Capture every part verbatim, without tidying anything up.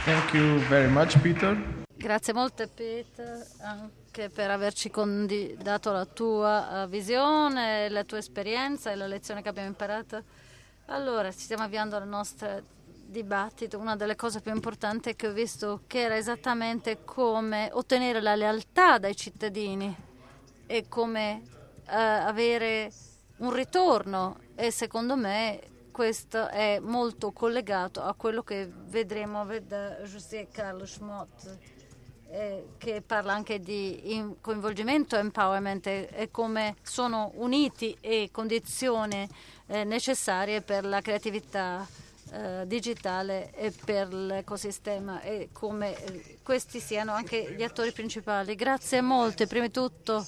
Thank you very much, Peter. Grazie molte, Peter, anche per averci condi- dato la tua uh, visione, la tua esperienza e la lezione che abbiamo imparato. Allora, ci stiamo avviando al nostro dibattito. Una delle cose più importanti che ho visto che era esattamente come ottenere la lealtà dai cittadini e come uh, avere un ritorno, e secondo me questo è molto collegato a quello che vedremo da José Carlos Mott, eh, che parla anche di in- coinvolgimento, empowerment e, e come sono uniti e condizioni eh, necessarie per la creatività eh, digitale e per l'ecosistema, e come eh, questi siano anche gli attori principali. Grazie molte. Prima di tutto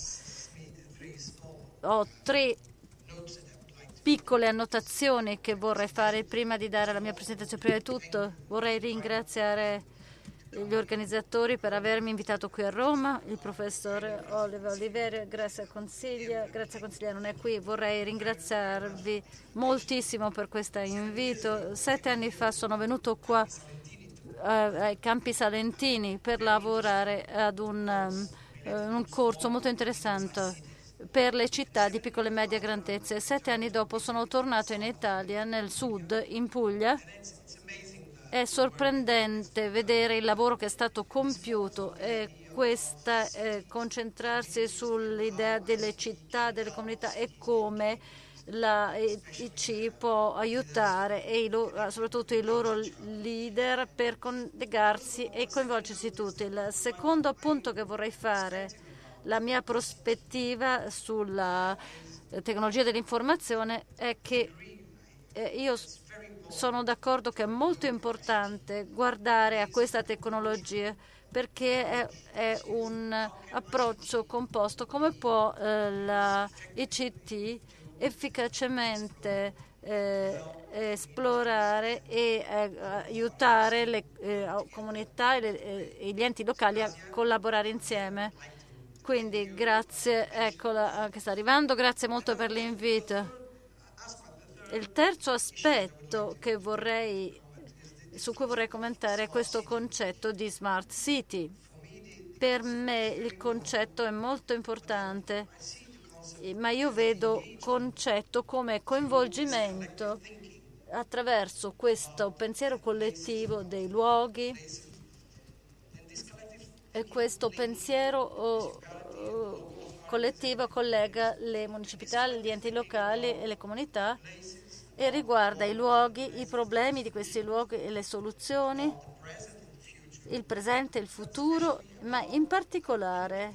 ho tre piccole annotazioni che vorrei fare prima di dare la mia presentazione. Prima di tutto vorrei ringraziare gli organizzatori per avermi invitato qui a Roma, il professor Oliver Oliveri, grazie a Consiglia, grazie a Consiglia non è qui, vorrei ringraziarvi moltissimo per questo invito. Sette anni fa sono venuto qua eh, ai Campi Salentini per lavorare ad un, um, un corso molto interessante per le città di piccole e medie grandezze. Sette anni dopo sono tornato in Italia, nel sud, in Puglia. È sorprendente vedere il lavoro che è stato compiuto e questa eh, concentrarsi sull'idea delle città, delle comunità e come la I C può aiutare e i loro, soprattutto i loro leader per collegarsi e coinvolgersi tutti. Il secondo punto che vorrei fare, la mia prospettiva sulla tecnologia dell'informazione, è che eh, io sono d'accordo che è molto importante guardare a questa tecnologia perché è, è un approccio composto. Come può eh, la I C T efficacemente eh, esplorare e eh, aiutare le eh, comunità e, le, e gli enti locali a collaborare insieme? Quindi grazie, eccola che sta arrivando, grazie molto per l'invito. Il terzo aspetto che vorrei, su cui vorrei commentare è questo concetto di Smart City. Per me il concetto è molto importante, ma io vedo concetto come coinvolgimento attraverso questo pensiero collettivo dei luoghi, e questo pensiero oh, oh, collettivo collega le municipalità, gli enti locali e le comunità e riguarda i luoghi, i problemi di questi luoghi e le soluzioni, il presente e il futuro, ma in particolare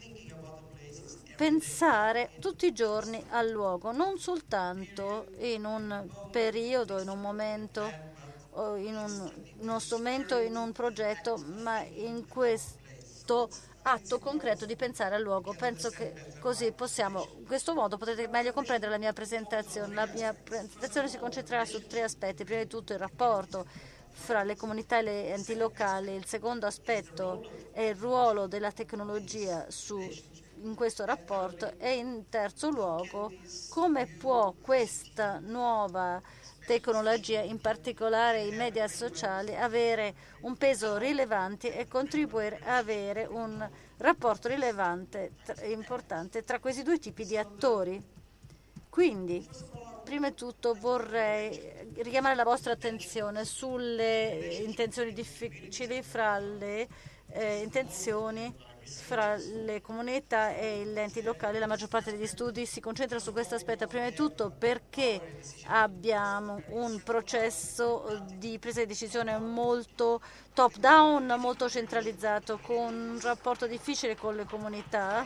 pensare tutti i giorni al luogo, non soltanto in un periodo, in un momento, o in, un, in uno strumento, in un progetto, ma in questo atto concreto di pensare al luogo. Penso che così possiamo, in questo modo potrete meglio comprendere la mia presentazione. La mia presentazione si concentrerà su tre aspetti. Prima di tutto il rapporto fra le comunità e gli enti locali. Il secondo aspetto è il ruolo della tecnologia su, in questo rapporto, e in terzo luogo come può questa nuova tecnologia, in particolare i media sociali, avere un peso rilevante e contribuire a avere un rapporto rilevante e importante tra questi due tipi di attori. Quindi, prima di tutto vorrei richiamare la vostra attenzione sulle intenzioni difficili fra le eh, intenzioni fra le comunità e gli enti locali. La maggior parte degli studi si concentra su questo aspetto, prima di tutto perché abbiamo un processo di presa di decisione molto top down, molto centralizzato, con un rapporto difficile con le comunità,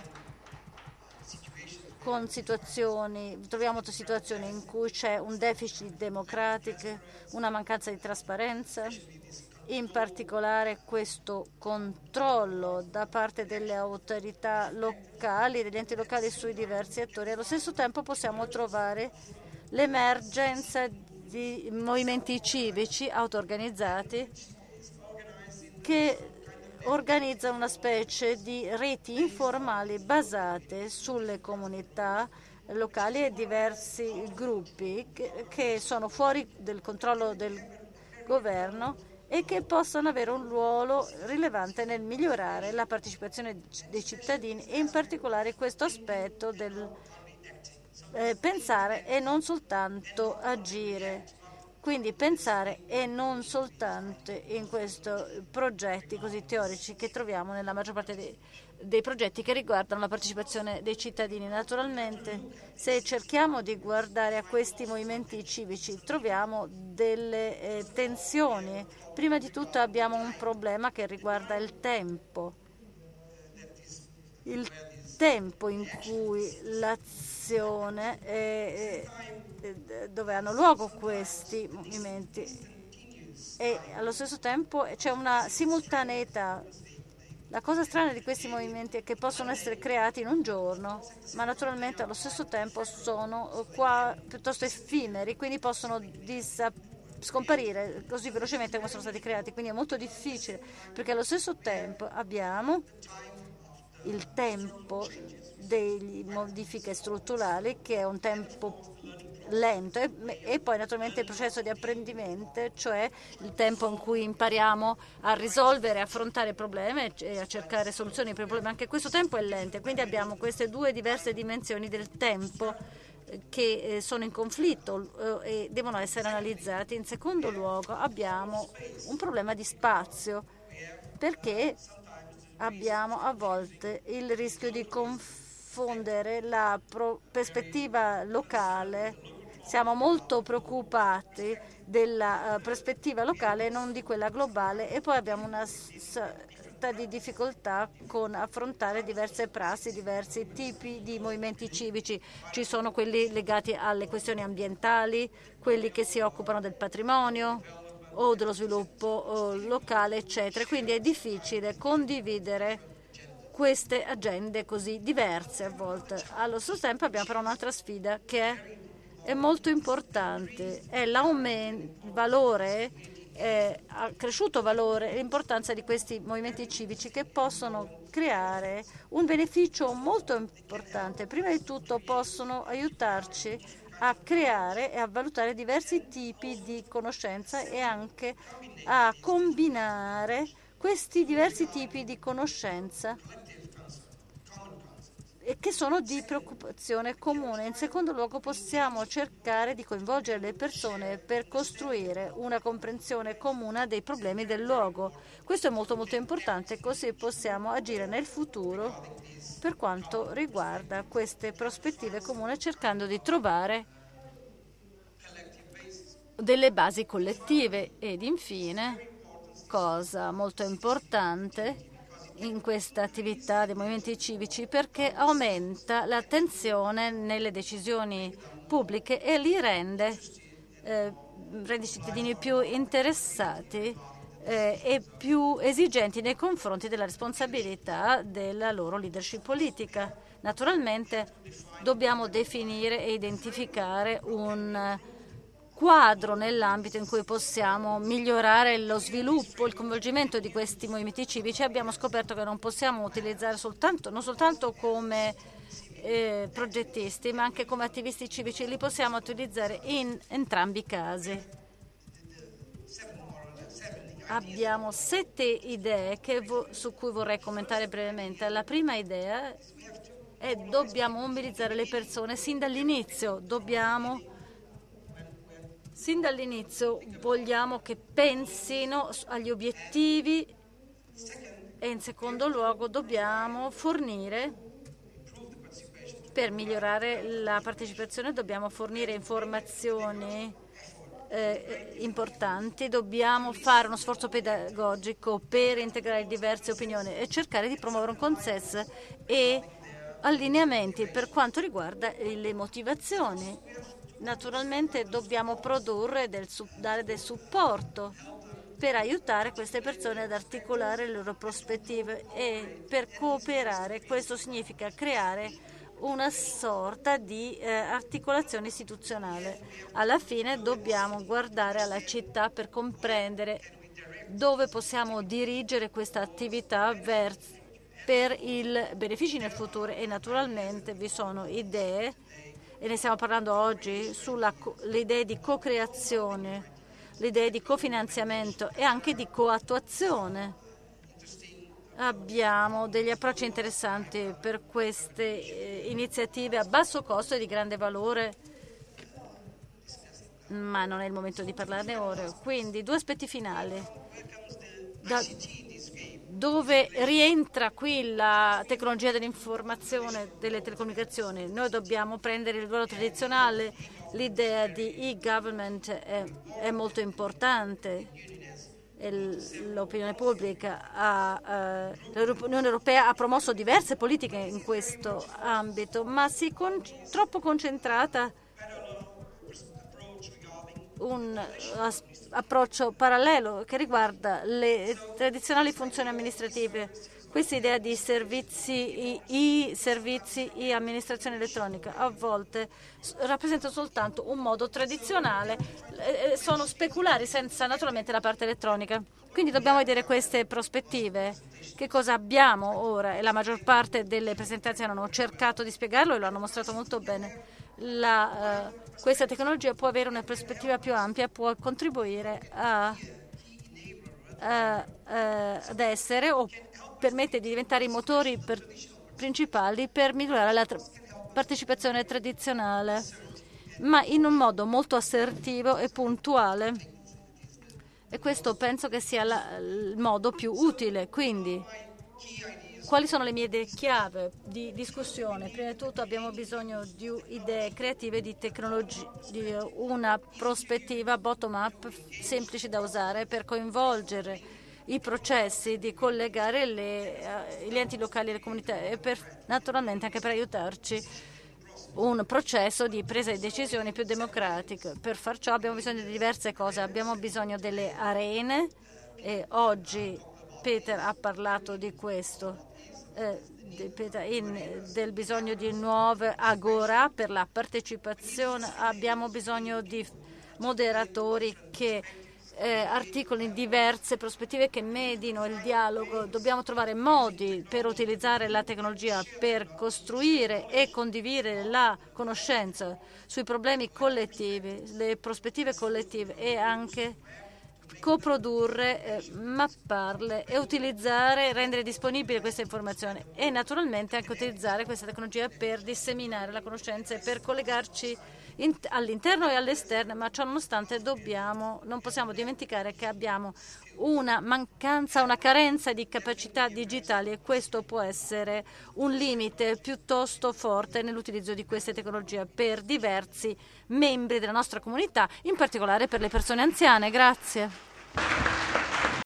con situazioni, troviamo situazioni in cui c'è un deficit democratico, una mancanza di trasparenza, in particolare questo controllo da parte delle autorità locali, degli enti locali sui diversi attori. Allo stesso tempo possiamo trovare l'emergenza di movimenti civici auto-organizzati che organizzano una specie di reti informali basate sulle comunità locali e diversi gruppi che, che sono fuori del controllo del governo e che possano avere un ruolo rilevante nel migliorare la partecipazione dei cittadini e in particolare questo aspetto del eh, pensare e non soltanto agire. Quindi pensare e non soltanto in questi progetti così teorici che troviamo nella maggior parte dei, dei progetti che riguardano la partecipazione dei cittadini. Naturalmente, se cerchiamo di guardare a questi movimenti civici, troviamo delle eh, tensioni. Prima di tutto abbiamo un problema che riguarda il tempo. Il tempo in cui l'azione è, è, dove hanno luogo questi movimenti e allo stesso tempo c'è una simultaneità. La cosa strana di questi movimenti è che possono essere creati in un giorno, ma naturalmente allo stesso tempo sono qua piuttosto effimeri, quindi possono disapparire scomparire così velocemente come sono stati creati, quindi è molto difficile perché allo stesso tempo abbiamo il tempo delle modifiche strutturali che è un tempo lento e, e poi naturalmente il processo di apprendimento, cioè il tempo in cui impariamo a risolvere, a affrontare problemi e a cercare soluzioni per i problemi. Anche questo tempo è lento, quindi abbiamo queste due diverse dimensioni del tempo che sono in conflitto e devono essere analizzati. In secondo luogo abbiamo un problema di spazio perché abbiamo a volte il rischio di confondere la prospettiva locale. Siamo molto preoccupati della prospettiva locale e non di quella globale e poi abbiamo una di difficoltà con affrontare diverse prassi, diversi tipi di movimenti civici. Ci sono quelli legati alle questioni ambientali, quelli che si occupano del patrimonio o dello sviluppo o locale, eccetera. Quindi è difficile condividere queste agende così diverse a volte. Allo stesso tempo abbiamo però un'altra sfida che è, è molto importante, è l'aumento, il valore Eh, ha cresciuto valore e l'importanza di questi movimenti civici che possono creare un beneficio molto importante. Prima di tutto possono aiutarci a creare e a valutare diversi tipi di conoscenza e anche a combinare questi diversi tipi di conoscenza e che sono di preoccupazione comune. In secondo luogo possiamo cercare di coinvolgere le persone per costruire una comprensione comune dei problemi del luogo. Questo è molto molto importante, così possiamo agire nel futuro per quanto riguarda queste prospettive comuni cercando di trovare delle basi collettive. Ed infine, cosa molto importante in questa attività dei movimenti civici, perché aumenta l'attenzione nelle decisioni pubbliche e li rende, eh, rende i cittadini più interessati eh, e più esigenti nei confronti della responsabilità della loro leadership politica. Naturalmente dobbiamo definire e identificare un quadro nell'ambito in cui possiamo migliorare lo sviluppo, il coinvolgimento di questi movimenti civici. Abbiamo scoperto che non possiamo utilizzare soltanto, non soltanto come eh, progettisti, ma anche come attivisti civici. Li possiamo utilizzare in entrambi i casi. Abbiamo sette idee che vo- su cui vorrei commentare brevemente. La prima idea è che dobbiamo mobilizzare le persone sin dall'inizio, dobbiamo Sin dall'inizio vogliamo che pensino agli obiettivi e in secondo luogo dobbiamo fornire, per migliorare la partecipazione, dobbiamo fornire informazioni eh, importanti, dobbiamo fare uno sforzo pedagogico per integrare diverse opinioni e cercare di promuovere un consenso e allineamenti per quanto riguarda le motivazioni. Naturalmente dobbiamo produrre, del, dare del supporto per aiutare queste persone ad articolare le loro prospettive e per cooperare. Questo significa creare una sorta di eh, articolazione istituzionale. Alla fine dobbiamo guardare alla città per comprendere dove possiamo dirigere questa attività verso, per il benefici nel futuro e naturalmente vi sono idee e ne stiamo parlando oggi sulle idee di co-creazione. l'idea di cofinanziamento e anche di coattuazione. Abbiamo degli approcci interessanti per queste eh, iniziative a basso costo e di grande valore, ma non è il momento di parlarne ora. Quindi due aspetti finali. Da dove rientra qui la tecnologia dell'informazione, delle telecomunicazioni? Noi dobbiamo prendere il ruolo tradizionale, l'idea di e-government è, è molto importante. L'opinione pubblica, ha, eh, l'Unione Europea ha promosso diverse politiche in questo ambito, ma si è con, troppo concentrata un as, approccio parallelo che riguarda le tradizionali funzioni amministrative. Questa idea di servizi, i, i servizi, e amministrazione elettronica a volte rappresenta soltanto un modo tradizionale, eh, sono speculari senza naturalmente la parte elettronica. Quindi dobbiamo vedere queste prospettive. Che cosa abbiamo ora? E la maggior parte delle presentazioni hanno cercato di spiegarlo e lo hanno mostrato molto bene. La, eh, questa tecnologia può avere una prospettiva più ampia, può contribuire a, a, a, ad essere o permette di diventare i motori per, principali per migliorare la tra- partecipazione tradizionale, ma in un modo molto assertivo e puntuale. E questo penso che sia la, il modo più utile. Quindi, quali sono le mie idee chiave di discussione? Prima di tutto abbiamo bisogno di idee creative, di tecnologie, di una prospettiva bottom-up semplice da usare per coinvolgere i processi, di collegare le, uh, gli enti locali e le comunità e per, naturalmente anche per aiutarci un processo di presa di decisioni più democratico. Per far ciò abbiamo bisogno di diverse cose, abbiamo bisogno delle arene e oggi Peter ha parlato di questo, eh, di Peter, in, del bisogno di nuove agora per la partecipazione, abbiamo bisogno di moderatori che Eh, articoli diverse prospettive che medino il dialogo. Dobbiamo trovare modi per utilizzare la tecnologia per costruire e condividere la conoscenza sui problemi collettivi, le prospettive collettive e anche coprodurre, eh, mapparle e utilizzare, rendere disponibile questa informazione e naturalmente anche utilizzare questa tecnologia per disseminare la conoscenza e per collegarci In, all'interno e all'esterno, ma ciò nonostante dobbiamo, non possiamo dimenticare che abbiamo una mancanza, una carenza di capacità digitali e questo può essere un limite piuttosto forte nell'utilizzo di queste tecnologie per diversi membri della nostra comunità, in particolare per le persone anziane. Grazie.